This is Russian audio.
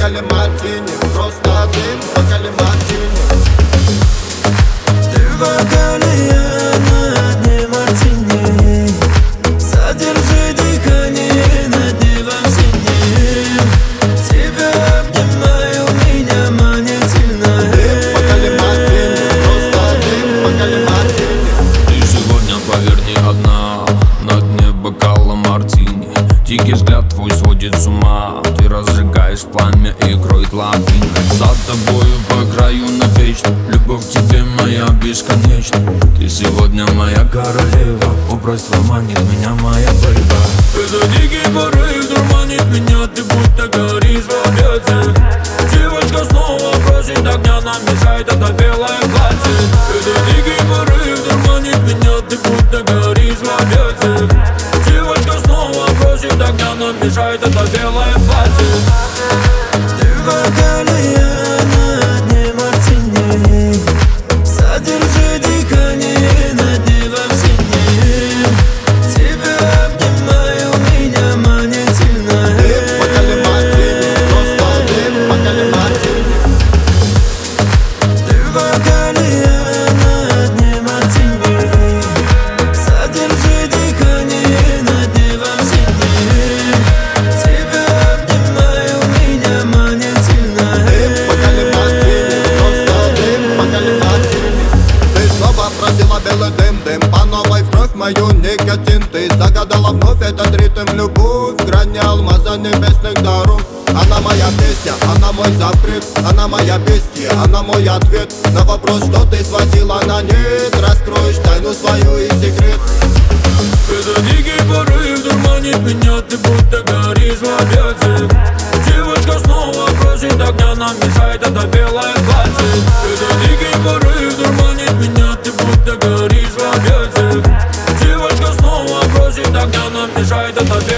бокале мартини, просто дым в бокале мартини. Ты в бокале, я на дне мартини. Задержи дыхание над небом синим. Тебя обнимаю, меня манит сильно. Дым в бокале мартини, просто дым в бокале мартини. Ты сегодня, поверь, не одна на дне бокала мартини. Дикий взгляд твой сводит с ума. Ты разжигаешь пламя и кроет лавины. За тобою по краю навечно. Любовь к тебе моя бесконечна. Ты сегодня моя королева. Образ твой манит меня, моя борьба. Это дикий порыв дурманит меня. Ты будто горишь в объятиях. Девочка снова просит огня, нам мешает это белое платье. Это дикий порыв дурманит меня. Ты будто горишь в объятиях. Девочка снова просит огня, нам мешает это белое платье. Ты в бокале, я на дне мартини. Задержи дыхание над небом синим. Тебя обнимаю, меня манит сильно. Дым в бокале мартини, просто дым в бокале мартини. Ты в бокале, я на дне мартини. Задержи дыхание над небом синим. Тебя обнимаю, меня манит сильно. Дым в бокале мартини, просто дым в бокале мартини. Ты снова просила белый дым, дым по новой в кровь мою никотин. Ты загадала вновь этот ритм, любовь, грани алмаза небесных даров. Она моя песня, она мой запрет, она моя бестия, она мой ответ на вопрос, что ты сводила на нет. Раскроешь тайну свою и секрет. Это дикий порыв дурманит меня. Ты будто горишь в объятиях. Девочка снова просит огня, нам мешает это белое платье. Это дикий порыв дурманит меня. Ты будто горишь в объятиях. Девочка снова просит огня, нам мешает это белое платье.